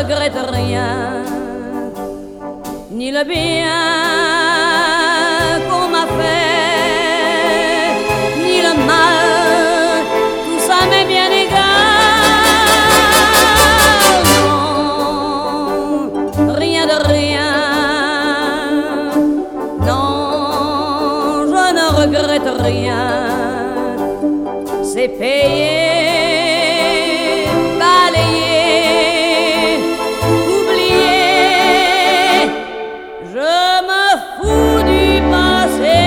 regrette rien, ni le bien qu'on m'a fait, ni le mal, tout ça m'est bien égal. Non, rien de rien, non, je ne regrette rien. C'est payé, balayé, oublié. Je me fous du passé.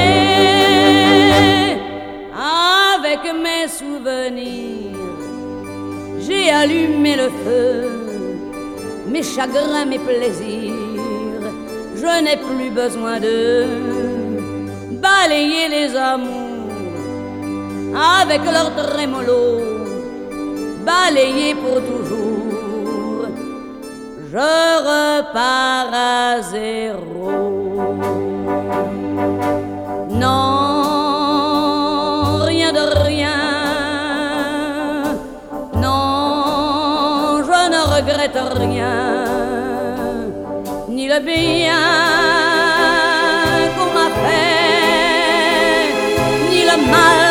Avec mes souvenirs, j'ai allumé le feu. Mes chagrins, mes plaisirs, je n'ai plus besoin de balayer les amours avec leur trémolo, balayé pour toujours. Je repars à zéro. Non, rien de rien. Non, je ne regrette rien, ni le bien qu'on m'a fait, ni le mal